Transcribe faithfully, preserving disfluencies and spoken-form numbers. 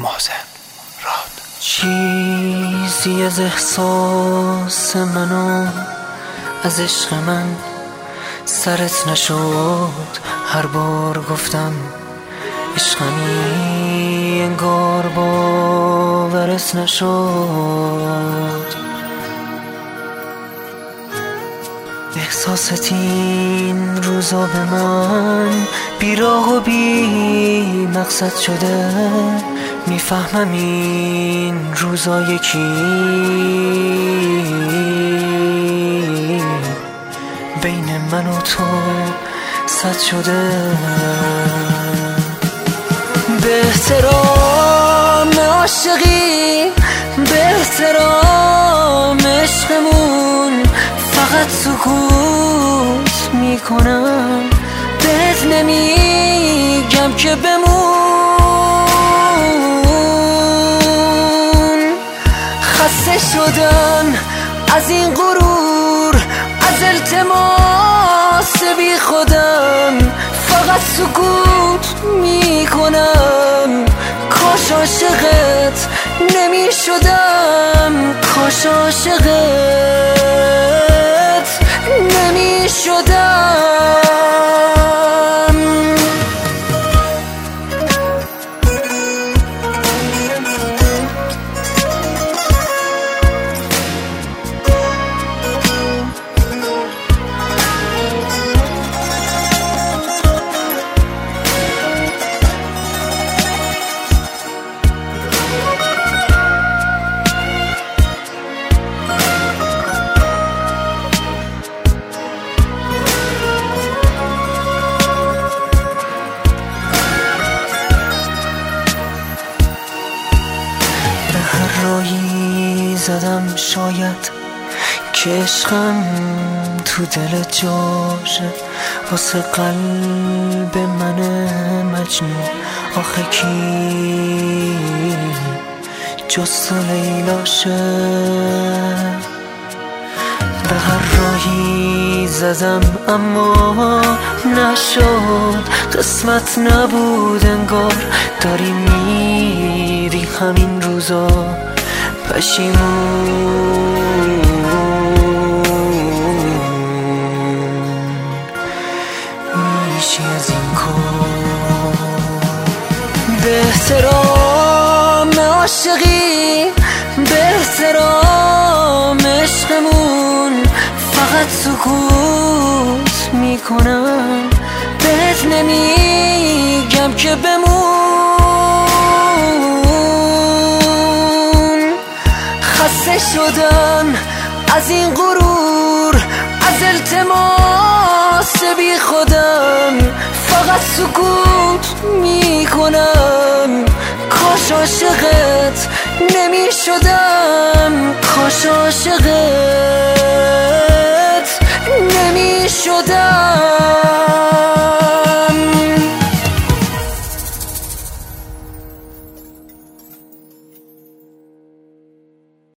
محسن راد. چیزی از احساس منو از عشق من سرت نشد. هر بار گفتم عشقمی انگار باورت نشد. احساست این روزا به من بی راه و بی مقصد شده. میفهمم این روزا یکی بین من و تو صد شده. به احترام عاشقی، به احترام عشقمون فقط سکوت میکنم. بهت نمیگم که بمون. خسته شدم از این غرور، از التماس بی خودم فقط سکوت میکنم. کاش عاشقت نمیشدم، کاش عاشقت نمیشدم. رایی زدم شاید که عشقم تو دل جاشه. واسه قلب من مجنون آخه کی جز تو لیلاشه. به هر راهی زدم اما نشد، قسمت نبود انگار. داری میری همین روزا پشیمون میشی از این کار. به احترام عاشقی، به احترام عشقمون فقط سکوت میکنم. بهت نمیگم که بمون. خسته شدم از این غرور، از التماس بی خودم فقط سکوت میکنم. کاش عاشقت نمیشدم، کاش عاشقت نمیشدم.